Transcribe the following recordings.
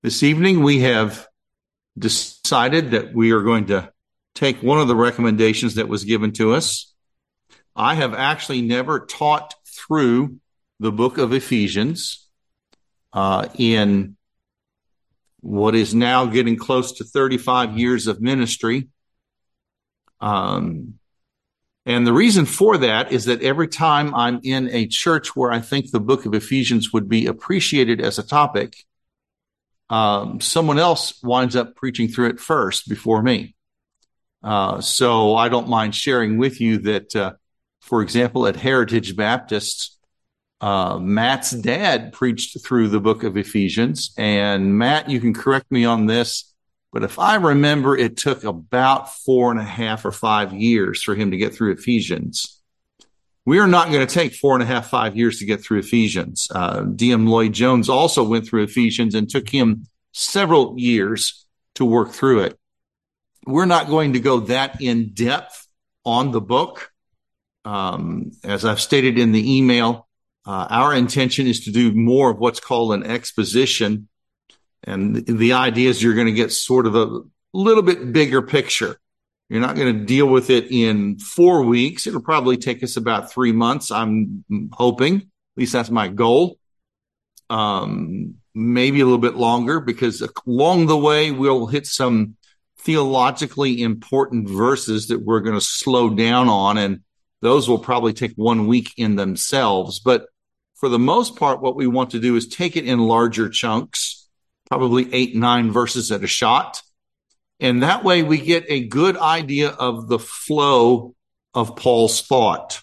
This evening, we have decided that we are going to take one of the recommendations that was given to us. I have actually never taught through the book of Ephesians in what is now getting close to 35 years of ministry. And the reason for that is that every time I'm in a church where I think the book of Ephesians would be appreciated as a topic, someone else winds up preaching through it first before me. So I don't mind sharing with you that, for example, at Heritage Baptist, Matt's dad preached through the book of Ephesians. And Matt, you can correct me on this, but if I remember, it took about 4.5 or 5 years for him to get through Ephesians. We are not going to take 4.5, 5 years to get through Ephesians. D.M. Lloyd Jones also went through Ephesians and took him several years to work through it. We're not going to go that in depth on the book. As I've stated in the email, our intention is to do more of what's called an exposition. And the idea is you're going to get sort of a little bit bigger picture. You're not going to deal with it in 4 weeks. It'll probably take us about 3 months, I'm hoping. At least that's my goal. Maybe a little bit longer, because along the way, we'll hit some theologically important verses that we're going to slow down on, and those will probably take 1 week in themselves. But for the most part, what we want to do is take it in larger chunks, probably 8, 9 verses at a shot. And that way we get a good idea of the flow of Paul's thought.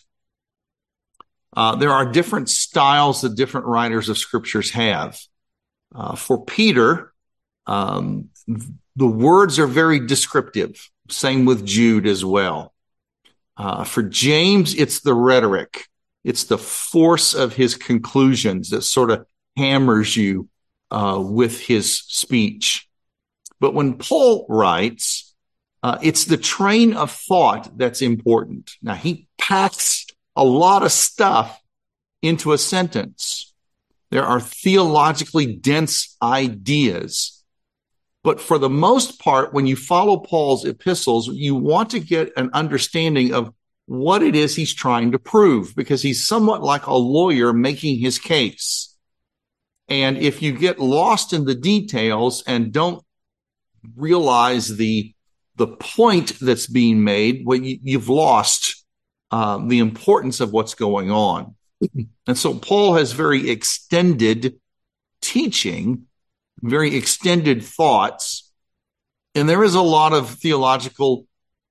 There are different styles that different writers of scriptures have. For Peter, the words are very descriptive. Same with Jude as well. For James, it's the rhetoric. It's the force of his conclusions that sort of hammers you with his speech. But when Paul writes, it's the train of thought that's important. Now, he packs a lot of stuff into a sentence. There are theologically dense ideas. But for the most part, when you follow Paul's epistles, you want to get an understanding of what it is he's trying to prove, because he's somewhat like a lawyer making his case. And if you get lost in the details and don't realize the point that's being made, well, you've lost the importance of what's going on. And so Paul has very extended teaching, very extended thoughts, and there is a lot of theologically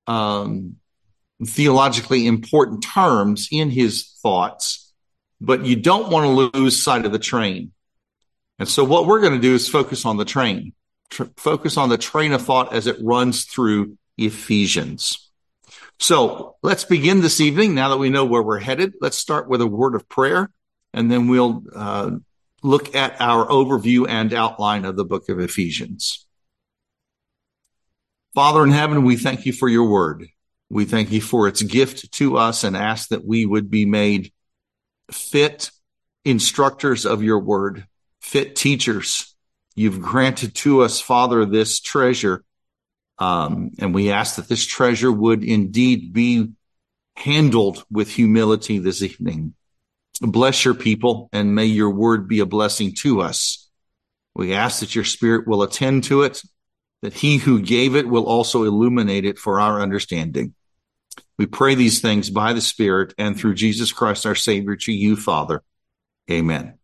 important terms in his thoughts, but you don't want to lose sight of the train. And so what we're going to do is focus on the train. Focus on the train of thought as it runs through Ephesians. So let's begin this evening. Now that we know where we're headed, let's start with a word of prayer, and then we'll look at our overview and outline of the book of Ephesians. Father in heaven, we thank you for your word. We thank you for its gift to us and ask that we would be made fit instructors of your word, fit teachers. You've granted to us, Father, this treasure, and we ask that this treasure would indeed be handled with humility this evening. Bless your people, and may your word be a blessing to us. We ask that your Spirit will attend to it, that he who gave it will also illuminate it for our understanding. We pray these things by the Spirit and through Jesus Christ, our Savior, to you, Father. Amen.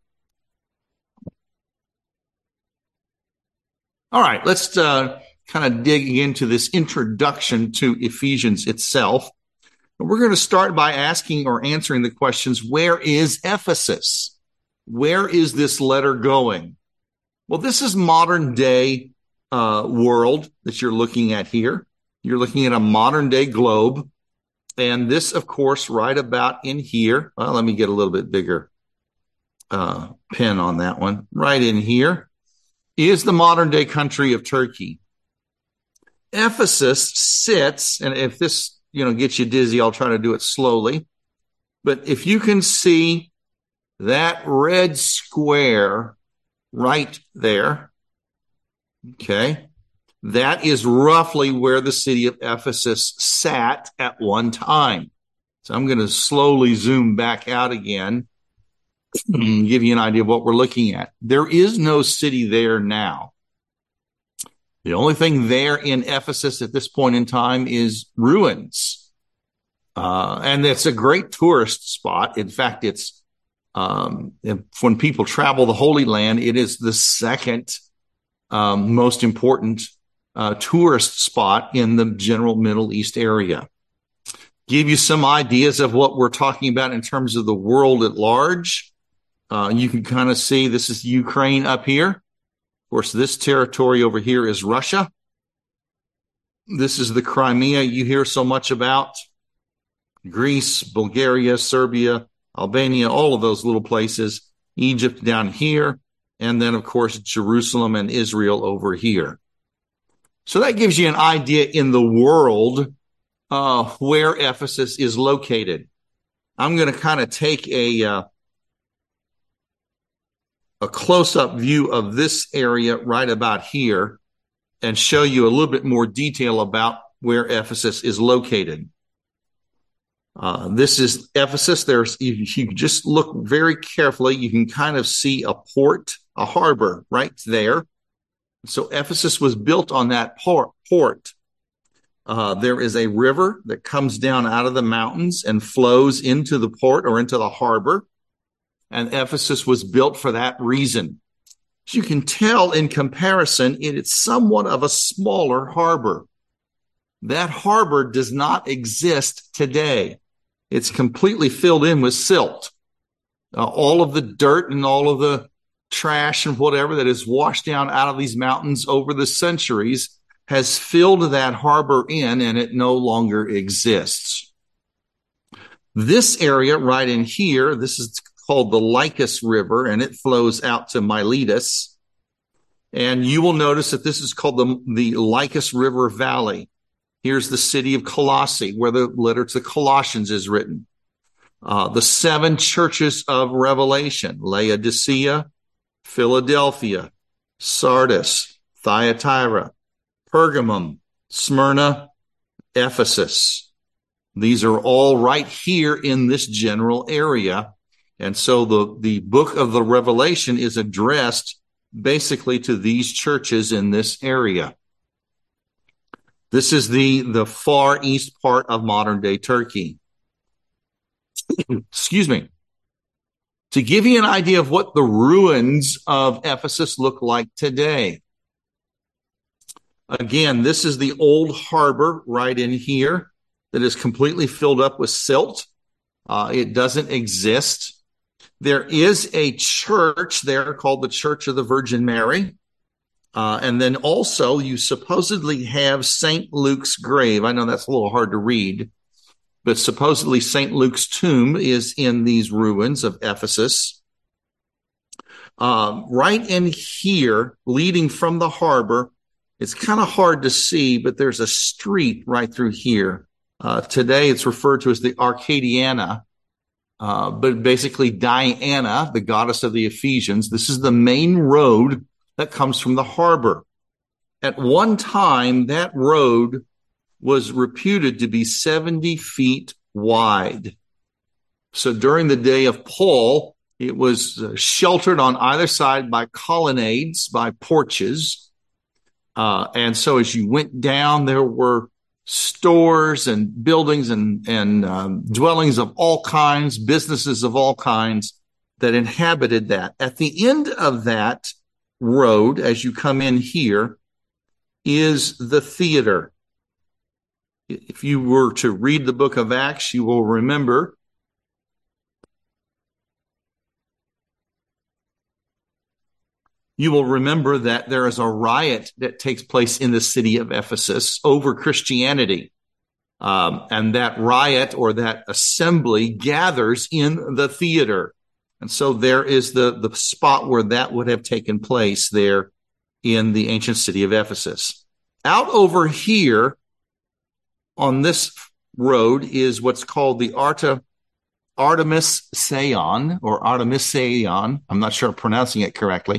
All right, let's kind of dig into this introduction to Ephesians itself. We're going to start by asking or answering the questions, where is Ephesus? Where is this letter going? Well, this is modern day world that you're looking at here. You're looking at a modern day globe. And this, of course, right about in here. Well, let me get a little bit bigger pen on that one. Right in here is the modern day country of Turkey. Ephesus sits, and if this gets you dizzy, I'll try to do it slowly. But if you can see that red square right there, Okay. That is roughly where the city of Ephesus sat at one time. So I'm going to slowly zoom back out again and give you an idea of what we're looking at. There is no city there now. The only thing there in Ephesus at this point in time is ruins. And it's a great tourist spot. In fact, it's when people travel the Holy Land, it is the second most important tourist spot in the general Middle East area. Give you some ideas of what we're talking about in terms of the world at large. You can kind of see this is Ukraine up here. Of course, this territory over here is Russia. This is the Crimea you hear so much about. Greece, Bulgaria, Serbia, Albania, all of those little places. Egypt down here. And then, of course, Jerusalem and Israel over here. So that gives you an idea in the world where Ephesus is located. I'm going to kind of take a close-up view of this area right about here and show you a little bit more detail about where Ephesus is located. This is Ephesus. If you just look very carefully, you can kind of see a port, a harbor right there. So Ephesus was built on that port. There is a river that comes down out of the mountains and flows into the port or into the harbor. And Ephesus was built for that reason. As you can tell in comparison, it is somewhat of a smaller harbor. That harbor does not exist today. It's completely filled in with silt. All of the dirt and all of the trash and whatever that is washed down out of these mountains over the centuries has filled that harbor in, and it no longer exists. This area right in here, this is called the Lycus River, and it flows out to Miletus. And you will notice that this is called the Lycus River Valley. Here's the city of Colossae, where the letter to the Colossians is written. The 7 churches of Revelation: Laodicea, Philadelphia, Sardis, Thyatira, Pergamum, Smyrna, Ephesus. These are all right here in this general area. And so the book of the Revelation is addressed basically to these churches in this area. This is the far east part of modern day Turkey. Excuse me. To give you an idea of what the ruins of Ephesus look like today. Again, this is the old harbor right in here that is completely filled up with silt. It doesn't exist. There is a church there called the Church of the Virgin Mary. And then also you supposedly have St. Luke's grave. I know that's a little hard to read, but supposedly St. Luke's tomb is in these ruins of Ephesus. Right in here, leading from the harbor, it's kind of hard to see, but there's a street right through here. Today it's referred to as the Arcadiana, but basically Diana, the goddess of the Ephesians. This is the main road that comes from the harbor. At one time, that road was reputed to be 70 feet wide. So during the day of Paul, it was sheltered on either side by colonnades, by porches. And so as you went down, there were stores and buildings and dwellings of all kinds, businesses of all kinds that inhabited that. At the end of that road, as you come in here, is the theater. If you were to read the book of Acts, you will remember that there is a riot that takes place in the city of Ephesus over Christianity. And that riot or that assembly gathers in the theater. And so there is the spot where that would have taken place there in the ancient city of Ephesus. Out over here on this road is what's called the Artemis Seion or Artemis Seion. I'm not sure I'm pronouncing it correctly.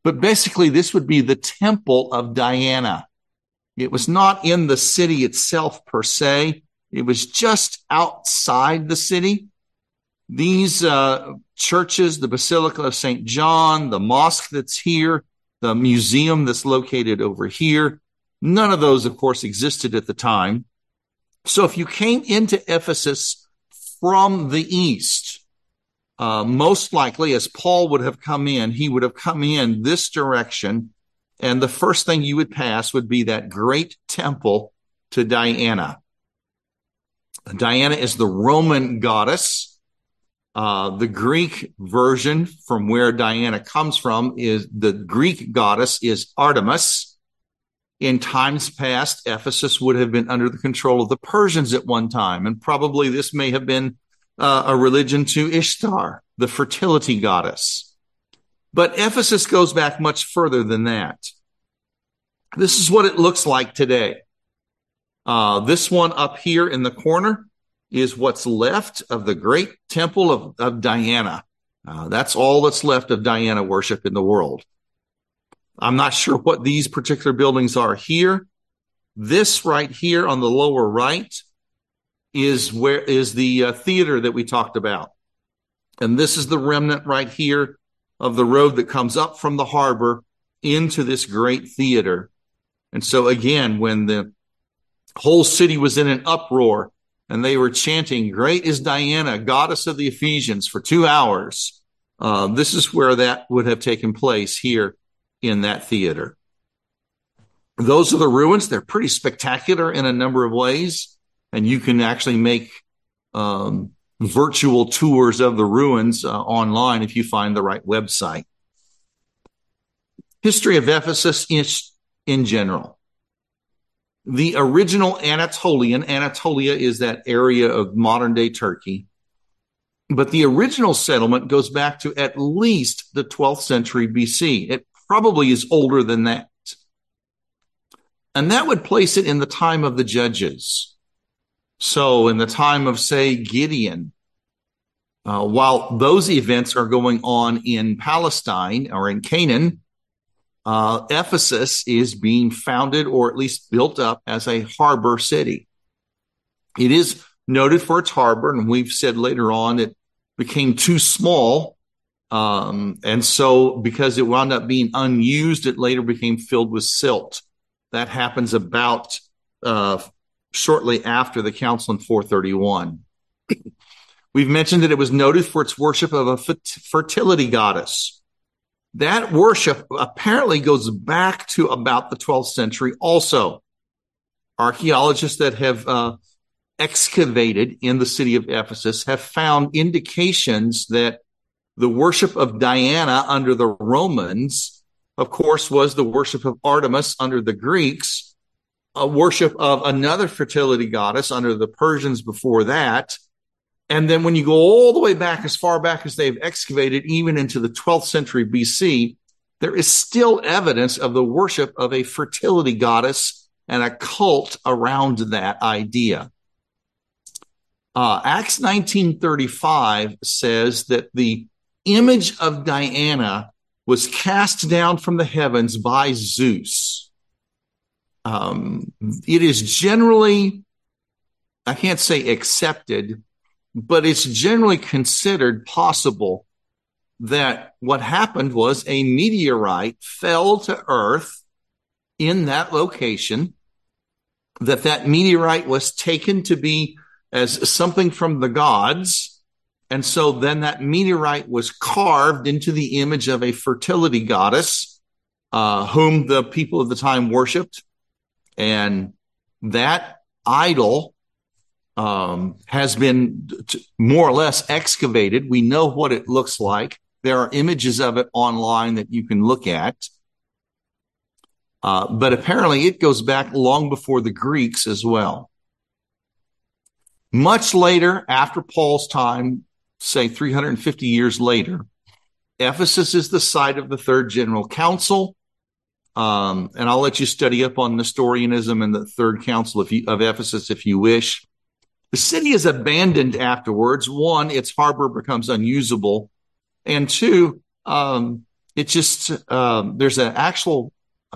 But basically, this would be the temple of Diana. It was not in the city itself per se. It was just outside the city. These churches, the Basilica of St. John, the mosque that's here, the museum that's located over here, none of those, of course, existed at the time. So if you came into Ephesus from the east, most likely, as Paul would have come in, he would have come in this direction, and the first thing you would pass would be that great temple to Diana. Diana is the Roman goddess. The Greek version from where Diana comes from is the Greek goddess is Artemis. In times past, Ephesus would have been under the control of the Persians at one time, and probably this may have been a religion to Ishtar, the fertility goddess. But Ephesus goes back much further than that. This is what it looks like today. This one up here in the corner is what's left of the great temple of Diana. That's all that's left of Diana worship in the world. I'm not sure what these particular buildings are here. This right here on the lower right is the theater that we talked about. And this is the remnant right here of the road that comes up from the harbor into this great theater. And so again, when the whole city was in an uproar and they were chanting, "Great is Diana, goddess of the Ephesians," for 2 hours, this is where that would have taken place here in that theater. Those are the ruins. They're pretty spectacular in a number of ways, and you can actually make virtual tours of the ruins online if you find the right website. History of Ephesus in general. The original Anatolia is that area of modern-day Turkey, but the original settlement goes back to at least the 12th century BC. It probably is older than that. And that would place it in the time of the judges. So in the time of, say, Gideon, while those events are going on in Palestine or in Canaan, Ephesus is being founded or at least built up as a harbor city. It is noted for its harbor, and we've said later on it became too small. And so because it wound up being unused, it later became filled with silt. That happens about shortly after the council in 431. We've mentioned that it was noted for its worship of a fertility goddess. That worship apparently goes back to about the 12th century also. Archaeologists that have excavated in the city of Ephesus have found indications that the worship of Diana under the Romans, of course, was the worship of Artemis under the Greeks, a worship of another fertility goddess under the Persians before that. And then when you go all the way back, as far back as they've excavated, even into the 12th century BC, there is still evidence of the worship of a fertility goddess and a cult around that idea. Acts 19:35 says that the image of Diana was cast down from the heavens by Zeus. It is generally, I can't say accepted, but it's generally considered possible that what happened was a meteorite fell to Earth in that location, that meteorite was taken to be as something from the gods, and so then that meteorite was carved into the image of a fertility goddess, whom the people of the time worshipped, and that idol has been more or less excavated. We know what it looks like. There are images of it online that you can look at. But apparently it goes back long before the Greeks as well. Much later, after Paul's time, say 350 years later, Ephesus is the site of the Third General Council. And I'll let you study up on Nestorianism and the Third Council of Ephesus if you wish. The city is abandoned afterwards. One, its harbor becomes unusable. And two, It just, there's an actual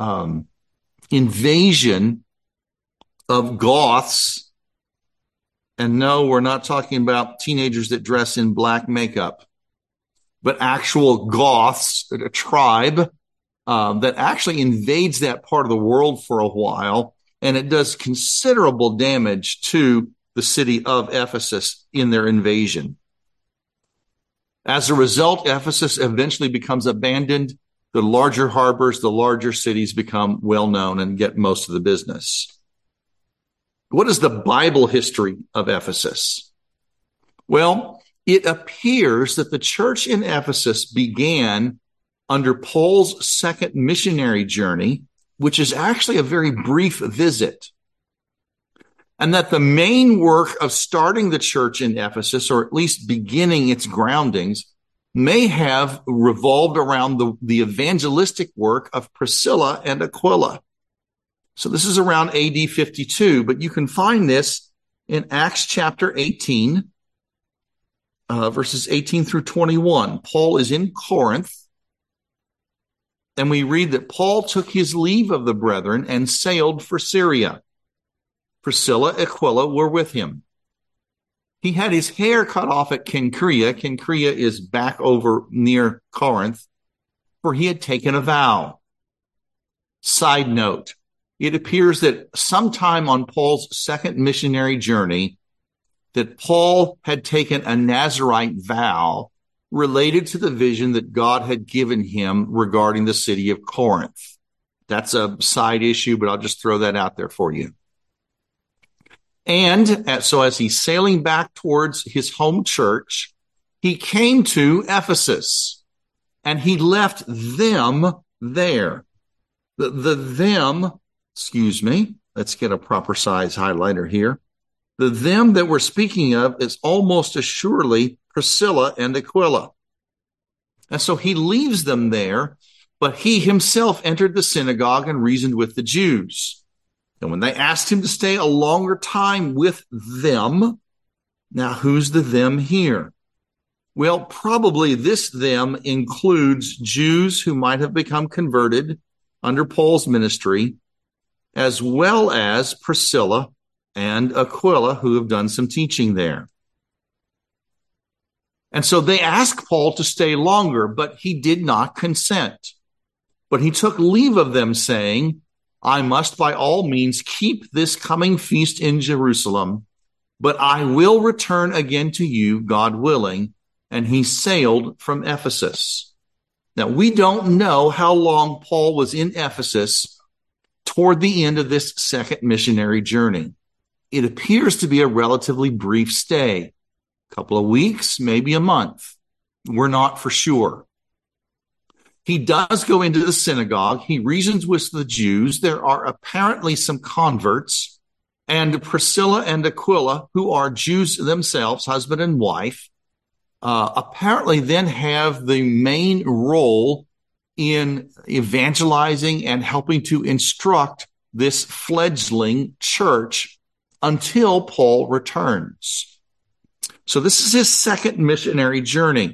invasion of Goths. And no, we're not talking about teenagers that dress in black makeup, but actual Goths, a tribe that actually invades that part of the world for a while. And it does considerable damage to the city of Ephesus in their invasion. As a result, Ephesus eventually becomes abandoned. The larger harbors, the larger cities become well known and get most of the business. What is the Bible history of Ephesus? Well, it appears that the church in Ephesus began under Paul's second missionary journey, which is actually a very brief visit. And that the main work of starting the church in Ephesus, or at least beginning its groundings, may have revolved around the evangelistic work of Priscilla and Aquila. So this is around AD 52, but you can find this in Acts chapter 18, verses 18 through 21. Paul is in Corinth, and we read that Paul took his leave of the brethren and sailed for Syria. Priscilla, Aquila were with him. He had his hair cut off at Cenchrea. Cenchrea is back over near Corinth, for he had taken a vow. Side note, it appears that sometime on Paul's second missionary journey, that Paul had taken a Nazirite vow related to the vision that God had given him regarding the city of Corinth. That's a side issue, but I'll just throw that out there for you. And so as he's sailing back towards his home church, he came to Ephesus and he left them there. Let's get a proper size highlighter here. The them that we're speaking of is almost assuredly Priscilla and Aquila. And so he leaves them there, but he himself entered the synagogue and reasoned with the Jews. And when they asked him to stay a longer time with them, now who's the them here? Well, probably this them includes Jews who might have become converted under Paul's ministry, as well as Priscilla and Aquila, who have done some teaching there. And so they asked Paul to stay longer, but he did not consent. But he took leave of them, saying, I must by all means keep this coming feast in Jerusalem, but I will return again to you, God willing. And he sailed from Ephesus. Now, we don't know how long Paul was in Ephesus toward the end of this second missionary journey. It appears to be a relatively brief stay, a couple of weeks, maybe a month. We're not for sure. He does go into the synagogue. He reasons with the Jews. There are apparently some converts, and Priscilla and Aquila, who are Jews themselves, husband and wife, apparently then have the main role in evangelizing and helping to instruct this fledgling church until Paul returns. So this is his second missionary journey.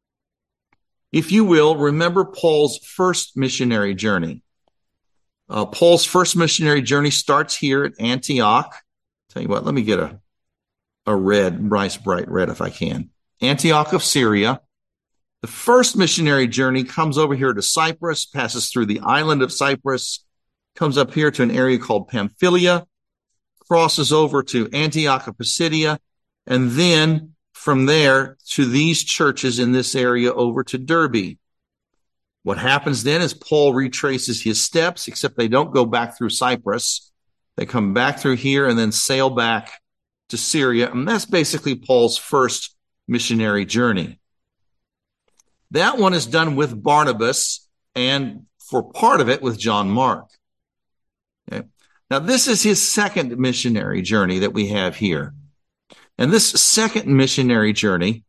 If you will, remember Paul's first missionary journey. Paul's first missionary journey starts here at Antioch. Tell you what, let me get a red, nice bright red if I can. Antioch of Syria. The first missionary journey comes over here to Cyprus, passes through the island of Cyprus, comes up here to an area called Pamphylia, crosses over to Antioch of Pisidia, and then from there to these churches in this area over to Derbe. What happens then is Paul retraces his steps, except they don't go back through Cyprus. They come back through here and then sail back to Syria. And that's basically Paul's first missionary journey. That one is done with Barnabas and for part of it with John Mark. Okay. Now, this is his second missionary journey that we have here. And this second missionary journey,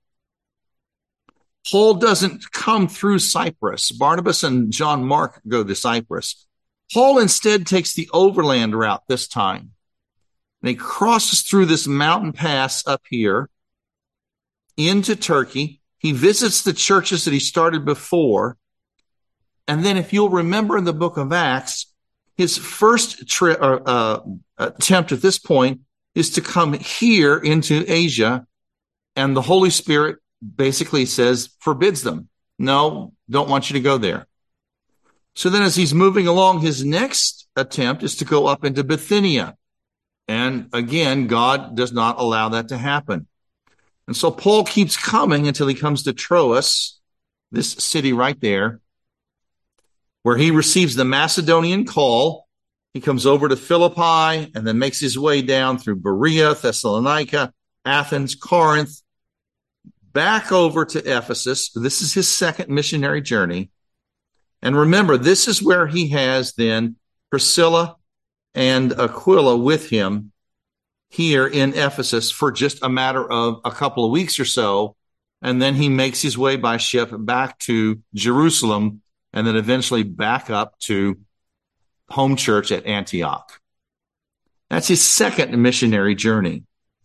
Paul doesn't come through Cyprus. Barnabas and John Mark go to Cyprus. Paul instead takes the overland route this time. And he crosses through this mountain pass up here into Turkey. He visits the churches that he started before. And then if you'll remember in the book of Acts, his first attempt at this point is to come here into Asia, and the Holy Spirit basically forbids them. No, don't want you to go there. So then as he's moving along, his next attempt is to go up into Bithynia. And again, God does not allow that to happen. And so Paul keeps coming until he comes to Troas, this city right there, where he receives the Macedonian call. He comes over to Philippi and then makes his way down through Berea, Thessalonica, Athens, Corinth, back over to Ephesus. This is his second missionary journey. And remember, this is where he has then Priscilla and Aquila with him here in Ephesus for just a matter of a couple of weeks or so. And then he makes his way by ship back to Jerusalem and then eventually back up to home church at Antioch. That's his second missionary journey.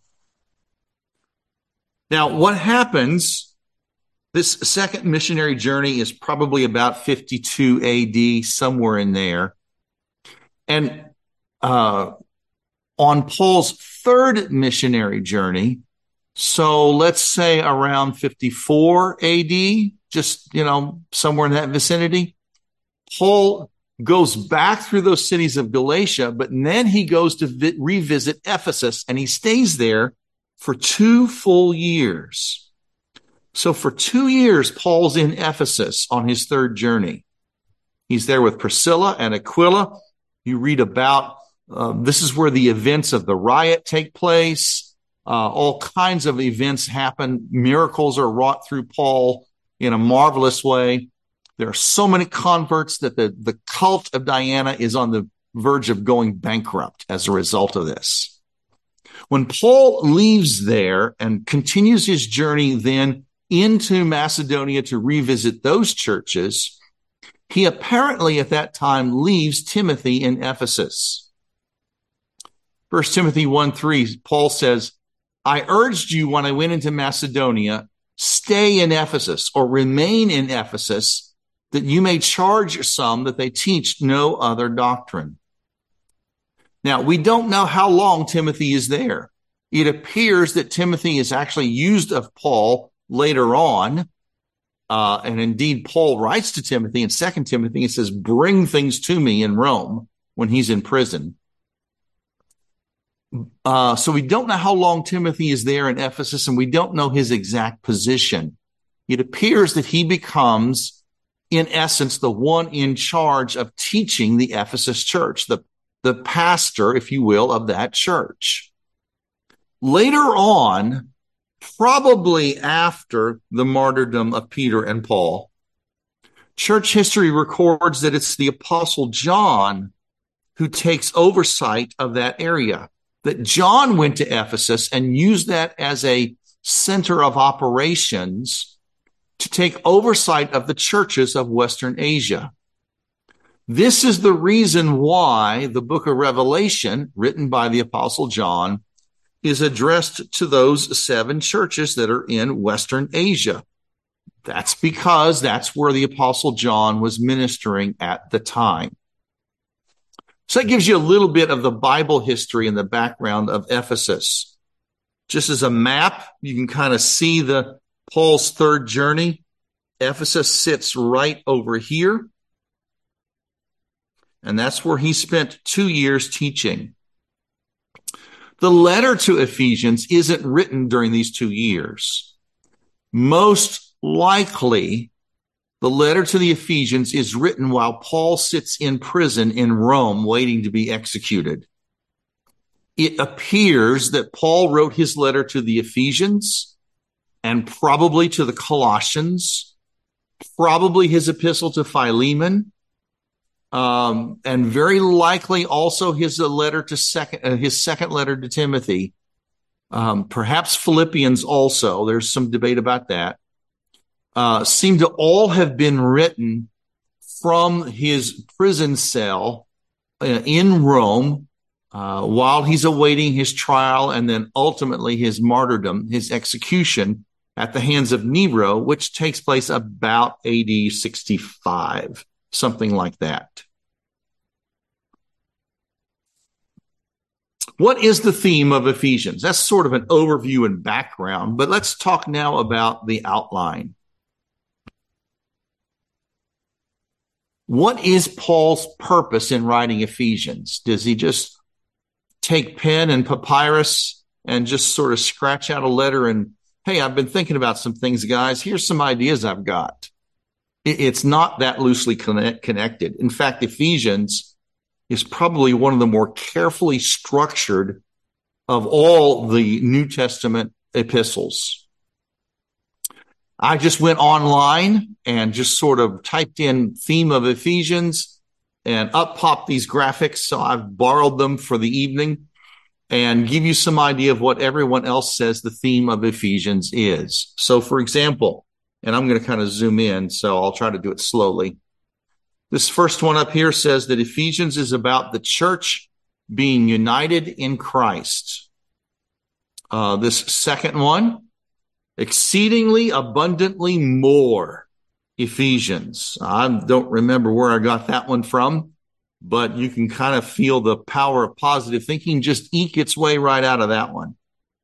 Now, what happens, this second missionary journey is probably about 52 AD, somewhere in there. And on Paul's third missionary journey, so let's say around 54 AD, just, somewhere in that vicinity, Paul goes back through those cities of Galatia, but then he goes to revisit Ephesus, and he stays there for 2 full years. So for 2 years, Paul's in Ephesus on his third journey. He's there with Priscilla and Aquila. You read about, this is where the events of the riot take place. All kinds of events happen. Miracles are wrought through Paul in a marvelous way. There are so many converts that the cult of Diana is on the verge of going bankrupt as a result of this. When Paul leaves there and continues his journey then into Macedonia to revisit those churches, he apparently at that time leaves Timothy in Ephesus. 1 Timothy 1:3, Paul says, I urged you when I went into Macedonia, stay in Ephesus or remain in Ephesus, that you may charge some that they teach no other doctrine. Now, we don't know how long Timothy is there. It appears that Timothy is actually used of Paul later on. And indeed, Paul writes to Timothy in 2 Timothy and says, bring things to me in Rome when he's in prison. So we don't know how long Timothy is there in Ephesus, and we don't know his exact position. It appears that he becomes, in essence, the one in charge of teaching the Ephesus church, the pastor, if you will, of that church. Later on, probably after the martyrdom of Peter and Paul, church history records that it's the Apostle John who takes oversight of that area. That John went to Ephesus and used that as a center of operations to take oversight of the churches of Western Asia. This is the reason why the book of Revelation, written by the Apostle John, is addressed to those 7 churches that are in Western Asia. That's because that's where the Apostle John was ministering at the time. So that gives you a little bit of the Bible history and the background of Ephesus. Just as a map, you can kind of see Paul's third journey. Ephesus sits right over here. And that's where he spent 2 years teaching. The letter to Ephesians isn't written during these 2 years. Most likely, the letter to the Ephesians is written while Paul sits in prison in Rome waiting to be executed. It appears that Paul wrote his letter to the Ephesians and probably to the Colossians, probably his epistle to Philemon, and very likely also his second letter to Timothy, perhaps Philippians also. There's some debate about that. Seem to all have been written from his prison cell in Rome while he's awaiting his trial and then ultimately his martyrdom, his execution at the hands of Nero, which takes place about AD 65. something like that. What is the theme of Ephesians? That's sort of an overview and background, but let's talk now about the outline. What is Paul's purpose in writing Ephesians? Does he just take pen and papyrus and just sort of scratch out a letter and, hey, I've been thinking about some things, guys. Here's some ideas I've got. It's not that loosely connected. In fact, Ephesians is probably one of the more carefully structured of all the New Testament epistles. I just went online and just sort of typed in theme of Ephesians, and up popped these graphics. So I've borrowed them for the evening and give you some idea of what everyone else says the theme of Ephesians is. So for example, and I'm going to kind of zoom in, so I'll try to do it slowly. This first one up here says that Ephesians is about the church being united in Christ. This second one, exceedingly abundantly more Ephesians. I don't remember where I got that one from, but you can kind of feel the power of positive thinking just eke its way right out of that one.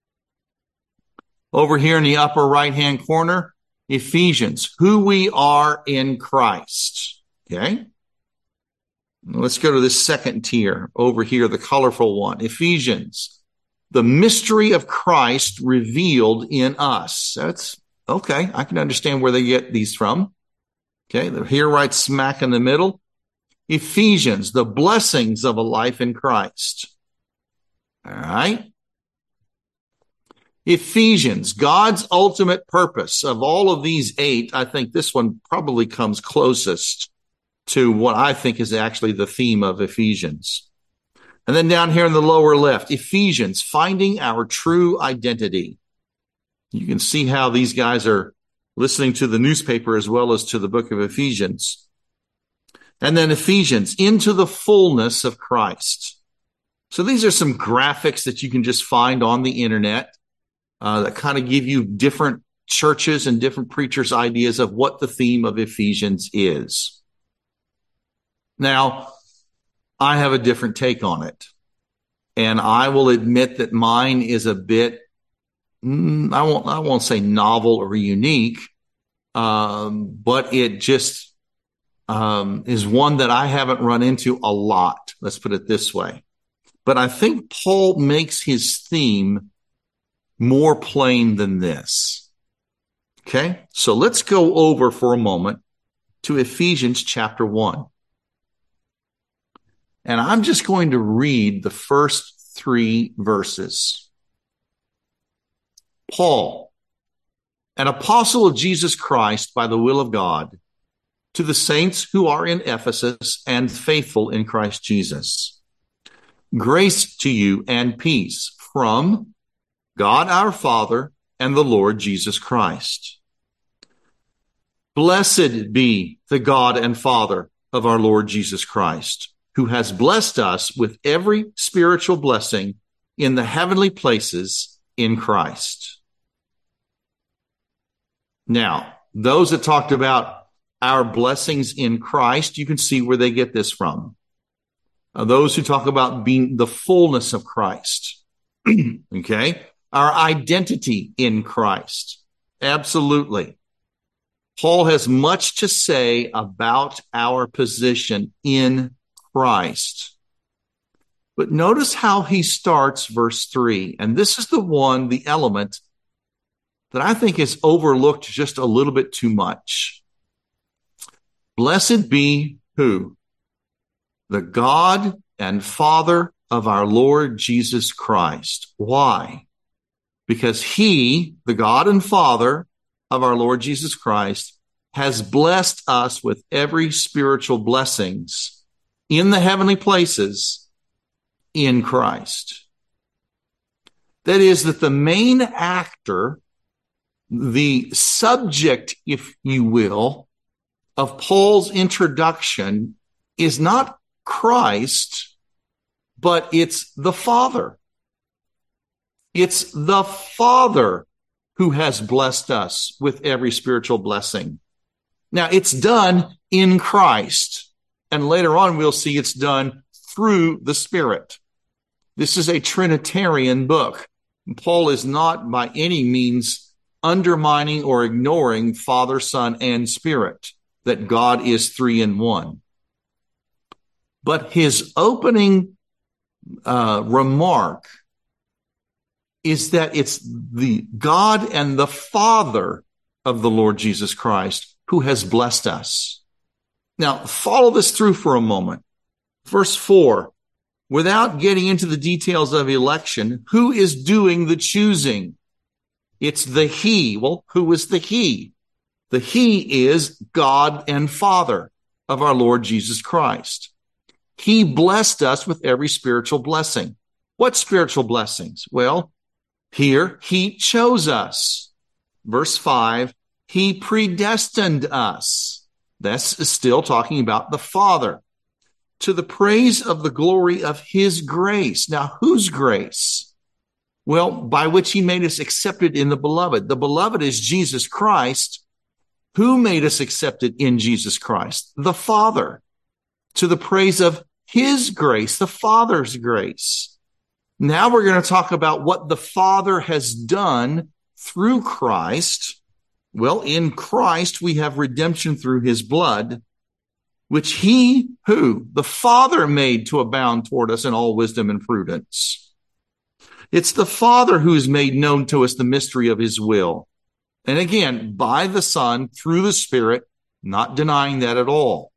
Over here in the upper right-hand corner, Ephesians, who we are in Christ. Okay. Let's go to this second tier over here, the colorful one. Ephesians, the mystery of Christ revealed in us. That's okay. I can understand where they get these from. Okay. They're here right smack in the middle. Ephesians, the blessings of a life in Christ. All right. Ephesians, God's ultimate purpose. Of all of these 8, I think this one probably comes closest to what I think is actually the theme of Ephesians. And then down here in the lower left, Ephesians, finding our true identity. You can see how these guys are listening to the newspaper as well as to the book of Ephesians. And then Ephesians, into the fullness of Christ. So these are some graphics that you can just find on the internet that kind of give you different churches and different preachers' ideas of what the theme of Ephesians is. Now, I have a different take on it. And I will admit that mine is a bit, I won't say novel or unique, but it just is one that I haven't run into a lot. Let's put it this way. But I think Paul makes his theme more plain than this. Okay, so let's go over for a moment to Ephesians chapter 1. And I'm just going to read the first 3 verses. Paul, an apostle of Jesus Christ by the will of God, to the saints who are in Ephesus and faithful in Christ Jesus. Grace to you and peace from God our Father and the Lord Jesus Christ. Blessed be the God and Father of our Lord Jesus Christ, who has blessed us with every spiritual blessing in the heavenly places in Christ. Now, those that talked about our blessings in Christ, you can see where they get this from. Those who talk about being the fullness of Christ. Okay? Our identity in Christ. Absolutely. Paul has much to say about our position in Christ. But notice how he starts verse 3. And this is the element that I think is overlooked just a little bit too much. Blessed be who? The God and Father of our Lord Jesus Christ. Why? Because he, the God and Father of our Lord Jesus Christ, has blessed us with every spiritual blessings in the heavenly places in Christ. That is, that the main actor, the subject, if you will, of Paul's introduction is not Christ, but it's the Father. It's the Father who has blessed us with every spiritual blessing Now, it's done in Christ. And later on, we'll see it's done through the Spirit. This is a Trinitarian book. Paul is not by any means undermining or ignoring Father, Son, and Spirit, that God is three in one. But his opening remark is that it's the God and the Father of the Lord Jesus Christ who has blessed us. Now, follow this through for a moment. Verse 4, without getting into the details of election, who is doing the choosing? It's the He. Well, who is the He? The He is God and Father of our Lord Jesus Christ. He blessed us with every spiritual blessing. What spiritual blessings? Well, here, He chose us. Verse 5, He predestined us. That's still talking about the Father. To the praise of the glory of His grace. Now, whose grace? Well, by which He made us accepted in the Beloved. The Beloved is Jesus Christ. Who made us accepted in Jesus Christ? The Father. To the praise of His grace, the Father's grace. Now we're going to talk about what the Father has done through Christ. Well, in Christ, we have redemption through His blood, which He, who? The Father made to abound toward us in all wisdom and prudence. It's the Father who has made known to us the mystery of His will. And again, by the Son, through the Spirit, not denying that at all.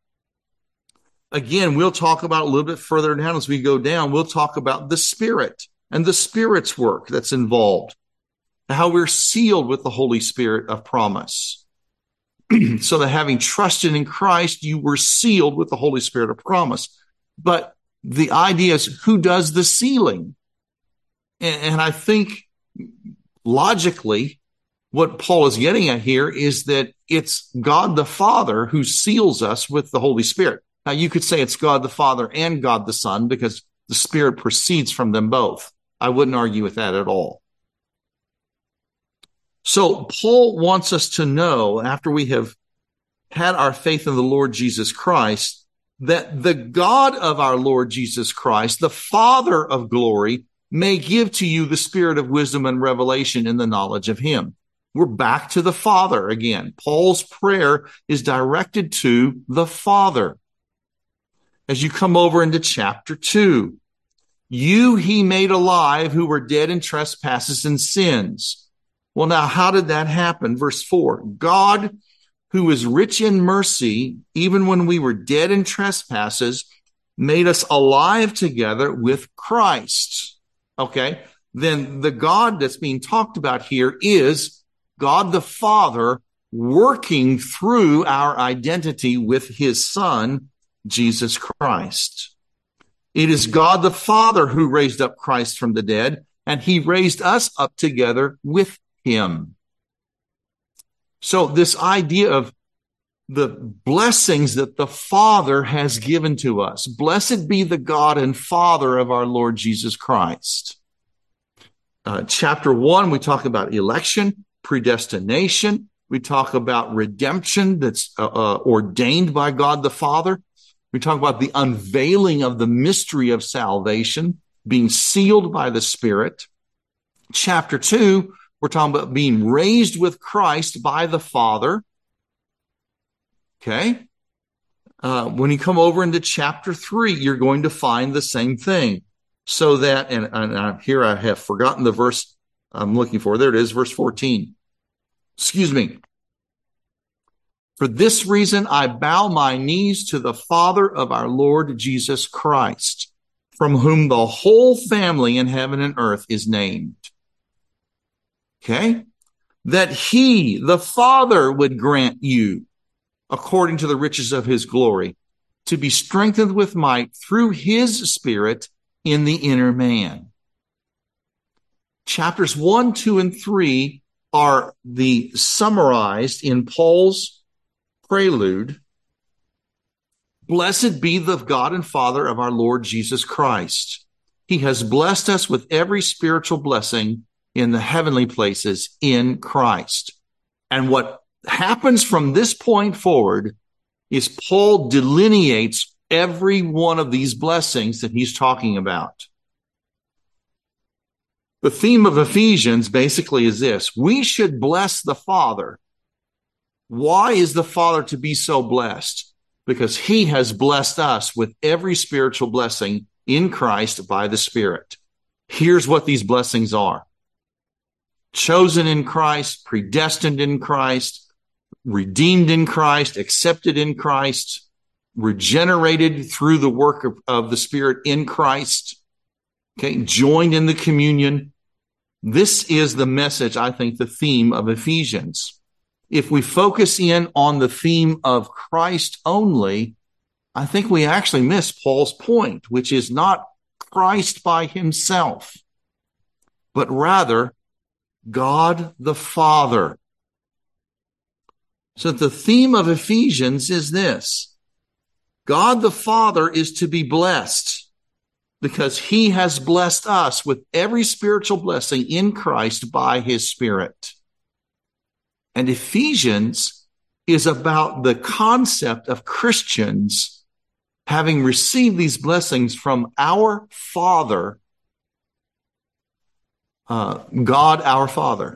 Again, we'll talk about a little bit further down as we go down, we'll talk about the Spirit and the Spirit's work that's involved, how we're sealed with the Holy Spirit of promise. So that having trusted in Christ, you were sealed with the Holy Spirit of promise. But the idea is, who does the sealing? And I think logically, what Paul is getting at here is that it's God the Father who seals us with the Holy Spirit. Now, you could say it's God the Father and God the Son because the Spirit proceeds from them both. I wouldn't argue with that at all. So Paul wants us to know, after we have had our faith in the Lord Jesus Christ, that the God of our Lord Jesus Christ, the Father of glory, may give to you the spirit of wisdom and revelation in the knowledge of Him. We're back to the Father again. Paul's prayer is directed to the Father. As you come over into chapter 2, you He made alive who were dead in trespasses and sins. Well, now, how did that happen? Verse 4, God, who is rich in mercy, even when we were dead in trespasses, made us alive together with Christ. Okay, then the God that's being talked about here is God the Father working through our identity with His Son, Jesus Christ. It is God the Father who raised up Christ from the dead, and He raised us up together with Him. So this idea of the blessings that the Father has given to us. Blessed be the God and Father of our Lord Jesus Christ. Chapter 1, we talk about election, predestination. We talk about redemption that's ordained by God the Father. We talk about the unveiling of the mystery of salvation, being sealed by the Spirit. Chapter 2, we're talking about being raised with Christ by the Father. Okay. When you come over into chapter 3, you're going to find the same thing. So that, and here I have forgotten the verse I'm looking for. There it is, verse 14. Excuse me. For this reason, I bow my knees to the Father of our Lord Jesus Christ, from whom the whole family in heaven and earth is named. Okay. That He, the Father, would grant you, according to the riches of His glory, to be strengthened with might through His Spirit in the inner man. Chapters 1, 2, and 3 are the summarized in Paul's prelude. Blessed be the God and Father of our Lord Jesus Christ. He has blessed us with every spiritual blessing in the heavenly places in Christ. And what happens from this point forward is Paul delineates every one of these blessings that he's talking about. The theme of Ephesians basically is this: we should bless the Father. Why is the Father to be so blessed? Because he has blessed us with every spiritual blessing in Christ by the Spirit. Here's what these blessings are: chosen in Christ, predestined in Christ, redeemed in Christ, accepted in Christ, regenerated through the work of the Spirit in Christ, okay, joined in the communion. This is the message, I think, the theme of Ephesians. If we focus in on the theme of Christ only, I think we actually miss Paul's point, which is not Christ by himself, but rather God the Father. So the theme of Ephesians is this: God the Father is to be blessed because he has blessed us with every spiritual blessing in Christ by his Spirit. And Ephesians is about the concept of Christians having received these blessings from our Father, God our Father.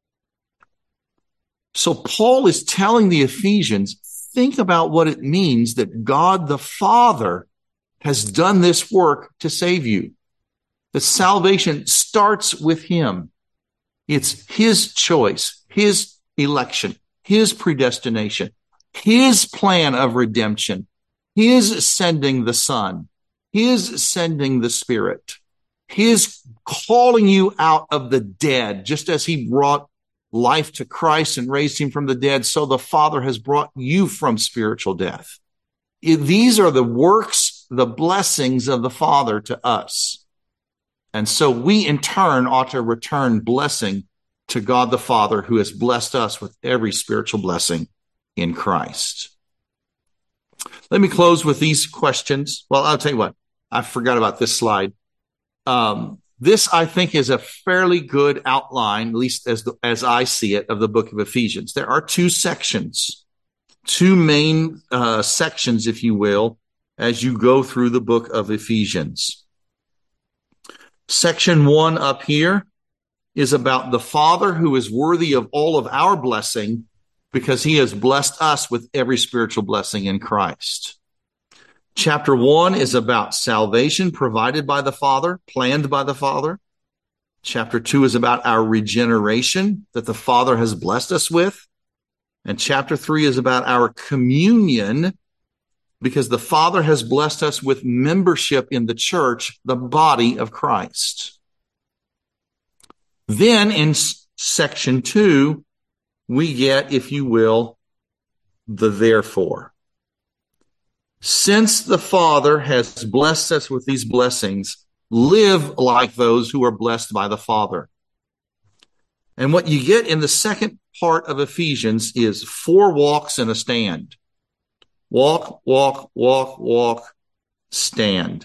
So Paul is telling the Ephesians, think about what it means that God the Father has done this work to save you. The salvation starts with him. It's his choice, his election, his predestination, his plan of redemption, his sending the Son, his sending the Spirit, his calling you out of the dead, just as he brought life to Christ and raised him from the dead, so the Father has brought you from spiritual death. These are the works, the blessings of the Father to us. And so we in turn ought to return blessing to God the Father, who has blessed us with every spiritual blessing in Christ. Let me close with these questions. Well, I'll tell you what, I forgot about this slide. This, I think, is a fairly good outline, at least as I see it, of the book of Ephesians. There are two sections, two main sections, if you will, as you go through the book of Ephesians. Section 1 up here is about the Father who is worthy of all of our blessing because he has blessed us with every spiritual blessing in Christ. Chapter 1 is about salvation provided by the Father, planned by the Father. Chapter 2 is about our regeneration that the Father has blessed us with. And chapter 3 is about our communion because the Father has blessed us with membership in the church, the body of Christ. Then in section 2, we get, if you will, the therefore. Since the Father has blessed us with these blessings, live like those who are blessed by the Father. And what you get in the second part of Ephesians is 4 walks and a stand. Walk, walk, walk, walk, stand.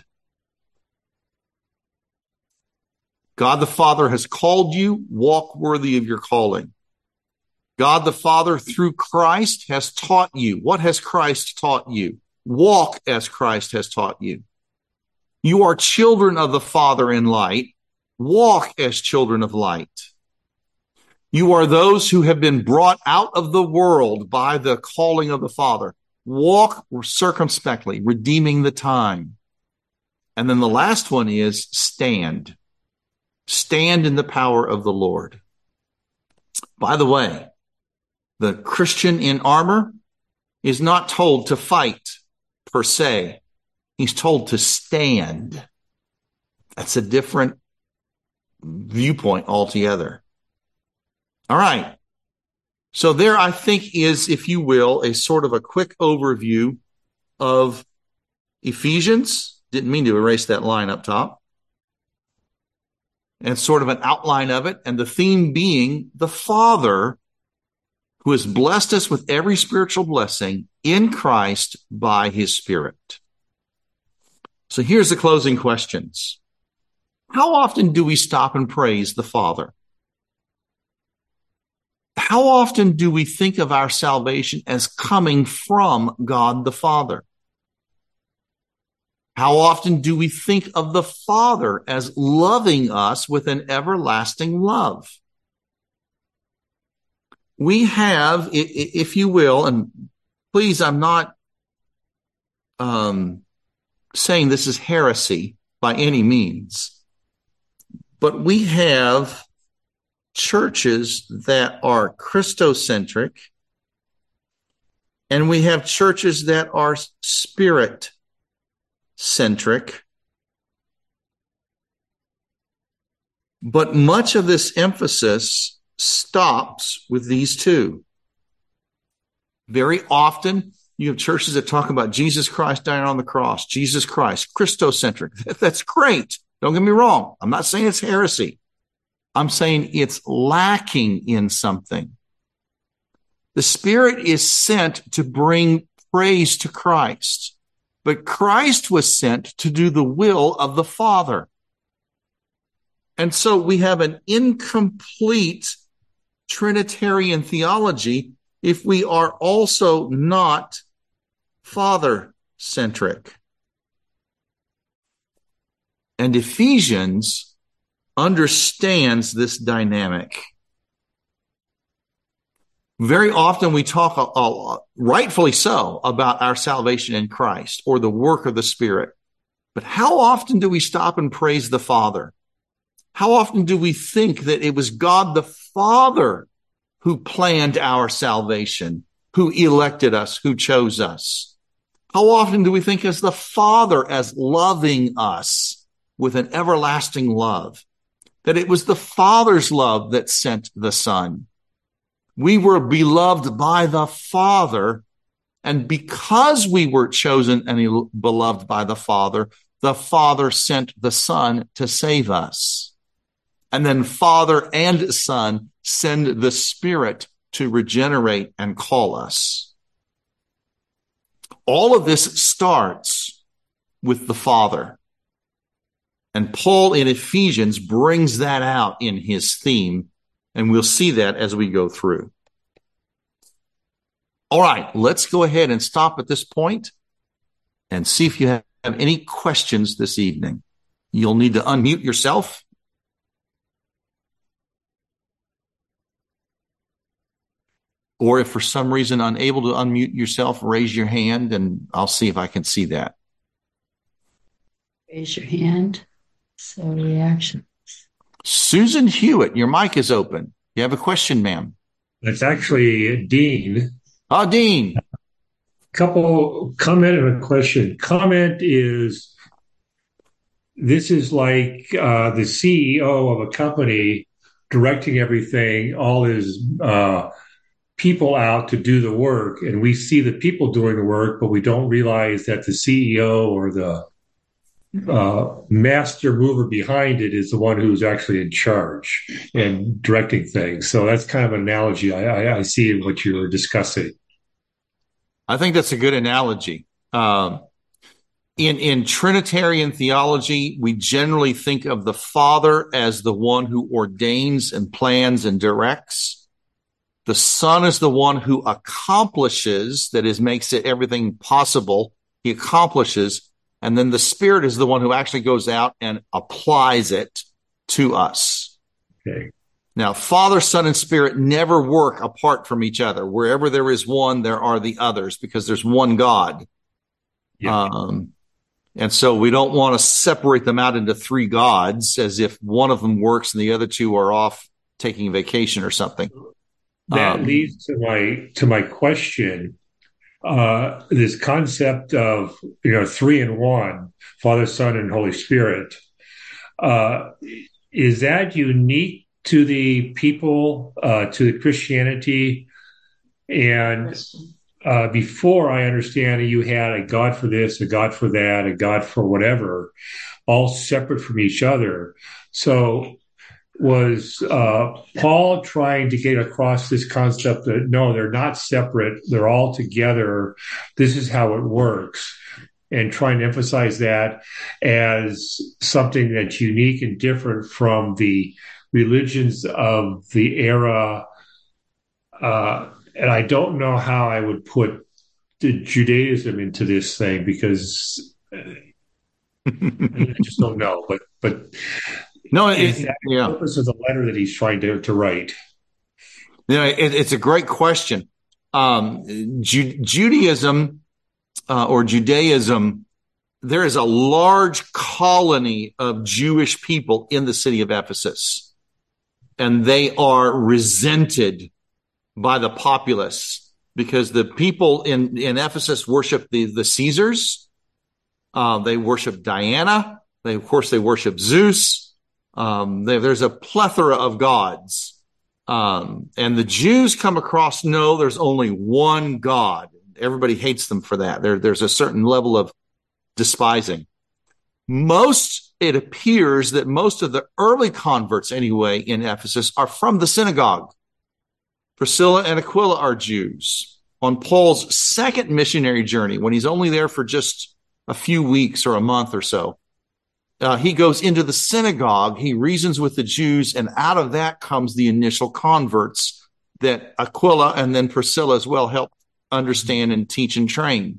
God the Father has called you, walk worthy of your calling. God the Father, through Christ, has taught you. What has Christ taught you? Walk as Christ has taught you. You are children of the Father in light. Walk as children of light. You are those who have been brought out of the world by the calling of the Father. Walk circumspectly, redeeming the time. And then the last one is stand. Stand in the power of the Lord. By the way, the Christian in armor is not told to fight per se. He's told to stand. That's a different viewpoint altogether. All right. So there, I think, is, if you will, a sort of a quick overview of Ephesians. Didn't mean to erase that line up top. And sort of an outline of it. And the theme being the Father who has blessed us with every spiritual blessing in Christ by his Spirit. So here's the closing questions. How often do we stop and praise the Father? How often do we think of our salvation as coming from God the Father? How often do we think of the Father as loving us with an everlasting love? We have, if you will, and please, I'm not saying this is heresy by any means, but we have churches that are Christocentric, and we have churches that are Spirit-centric. But much of this emphasis stops with these two. Very often, you have churches that talk about Jesus Christ dying on the cross, Jesus Christ, Christocentric. That's great. Don't get me wrong. I'm not saying it's heresy. I'm saying it's lacking in something. The Spirit is sent to bring praise to Christ, but Christ was sent to do the will of the Father. And so we have an incomplete Trinitarian theology if we are also not Father-centric. And Ephesians understands this dynamic. Very often we talk, rightfully so, about our salvation in Christ or the work of the Spirit. But how often do we stop and praise the Father? How often do we think that it was God the Father who planned our salvation, who elected us, who chose us? How often do we think as the Father as loving us with an everlasting love, that it was the Father's love that sent the Son? We were beloved by the Father, and because we were chosen and beloved by the Father sent the Son to save us. And then Father and Son send the Spirit to regenerate and call us. All of this starts with the Father. And Paul in Ephesians brings that out in his theme, and we'll see that as we go through. All right, let's go ahead and stop at this point and see if you have any questions this evening. You'll need to unmute yourself. Or if for some reason unable to unmute yourself, raise your hand and I'll see if I can see that. Raise your hand. So reaction. Susan Hewitt, your mic is open. You have a question, ma'am? It's actually Dean. Oh, Dean. Couple comment and a question. Comment is, this is like the CEO of a company directing everything, all his people out to do the work, and we see the people doing the work, but we don't realize that the CEO or the master mover behind it is the one who's actually in charge and directing things. So that's kind of an analogy I see in what you're discussing. I think that's a good analogy. In Trinitarian theology, we generally think of the Father as the one who ordains and plans and directs. The Son is the one who accomplishes, that is, makes it everything possible. He accomplishes. And then the Spirit is the one who actually goes out and applies it to us. Okay. Now, Father, Son, and Spirit never work apart from each other. Wherever there is one, there are the others, because there's one God. Yeah. And so we don't want to separate them out into three gods as if one of them works and the other two are off taking vacation or something. That leads to my question. This concept of, three in one, Father, Son, and Holy Spirit, is that unique to the people, to the Christianity? And before, I understand you had a God for this, a God for that, a God for whatever, all separate from each other. So was Paul trying to get across this concept that, no, they're not separate, they're all together, this is how it works, and trying to emphasize that as something that's unique and different from the religions of the era And I don't know how I would put the Judaism into this thing because I just don't know. But No, is that the yeah. purpose of the letter that he's trying to write? It's a great question. Judaism or Judaism, there is a large colony of Jewish people in the city of Ephesus, and they are resented by the populace because the people in Ephesus worship the Caesars. They worship Diana. They worship Zeus. There's a plethora of gods. And the Jews come across, no, there's only one God. Everybody hates them for that. There's a certain level of despising. It appears that most of the early converts anyway in Ephesus are from the synagogue. Priscilla and Aquila are Jews. On Paul's second missionary journey, when he's only there for just a few weeks or a month or so, he goes into the synagogue, he reasons with the Jews, and out of that comes the initial converts that Aquila and then Priscilla as well helped understand and teach and train.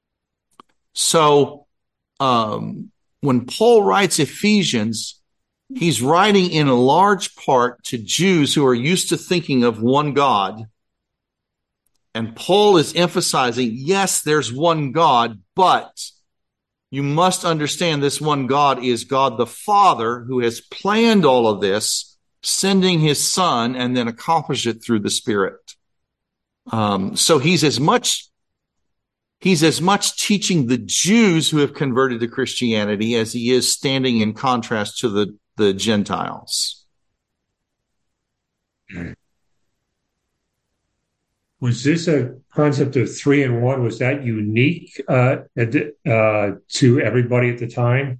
So when Paul writes Ephesians, he's writing in a large part to Jews who are used to thinking of one God. And Paul is emphasizing, yes, there's one God, but you must understand this one God is God the Father, who has planned all of this, sending his Son, and then accomplished it through the Spirit. So he's as much teaching the Jews who have converted to Christianity as he is standing in contrast to the Gentiles. Was this a concept of 3 in 1? Was that unique to everybody at the time?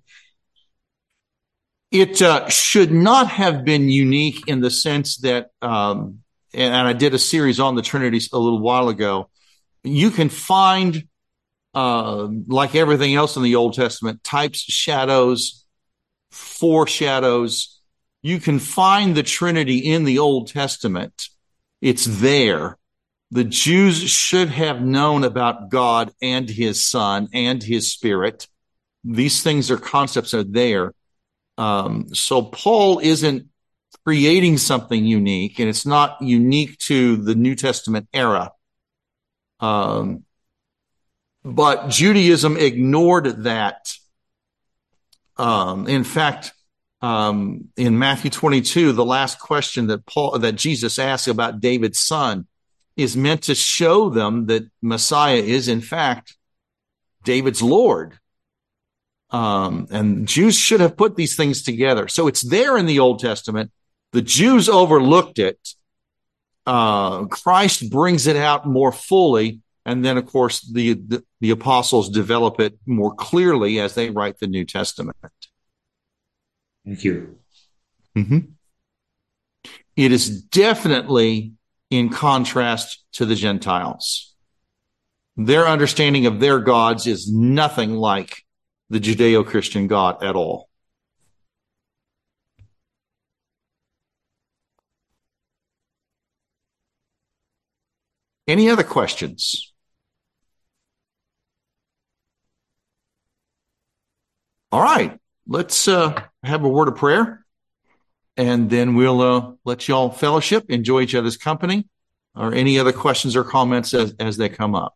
It should not have been unique in the sense that, and I did a series on the Trinity a little while ago. You can find, like everything else in the Old Testament, types, shadows, foreshadows. You can find the Trinity in the Old Testament. It's there. The Jews should have known about God and his Son and his Spirit. These things are concepts are there. So Paul isn't creating something unique, and it's not unique to the New Testament era. But Judaism ignored that. In fact, in Matthew 22, the last question that Jesus asked about David's son is meant to show them that Messiah is, in fact, David's Lord. And Jews should have put these things together. So it's there in the Old Testament. The Jews overlooked it. Christ brings it out more fully. And then, of course, the apostles develop it more clearly as they write the New Testament. Thank you. Mm-hmm. It is definitely in contrast to the Gentiles. Their understanding of their gods is nothing like the Judeo-Christian God at all. Any other questions? All right, let's have a word of prayer, and then we'll let y'all fellowship, enjoy each other's company, or any other questions or comments as they come up.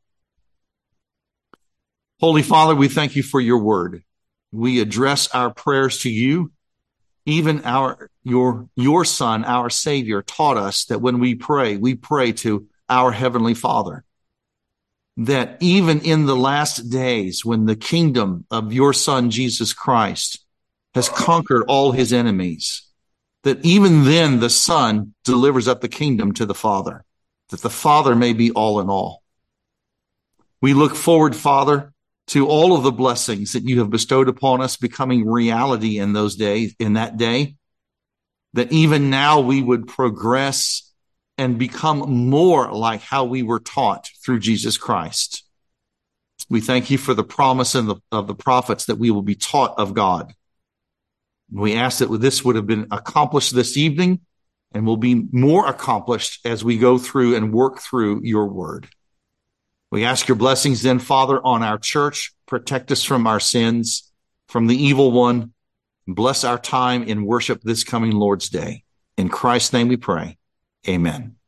Holy Father, we thank you for your word. We address our prayers to you. Even your Son, our Savior, taught us that when we pray to our Heavenly Father. That even in the last days, when the kingdom of your Son, Jesus Christ, has conquered all his enemies, that even then the Son delivers up the kingdom to the Father, that the Father may be all in all. We look forward, Father, to all of the blessings that you have bestowed upon us becoming reality in those days, in that day, that even now we would progress and become more like how we were taught through Jesus Christ. We thank you for the promise of the prophets that we will be taught of God. We ask that this would have been accomplished this evening, and will be more accomplished as we go through and work through your word. We ask your blessings then, Father, on our church. Protect us from our sins, from the evil one. Bless our time in worship this coming Lord's Day. In Christ's name we pray. Amen.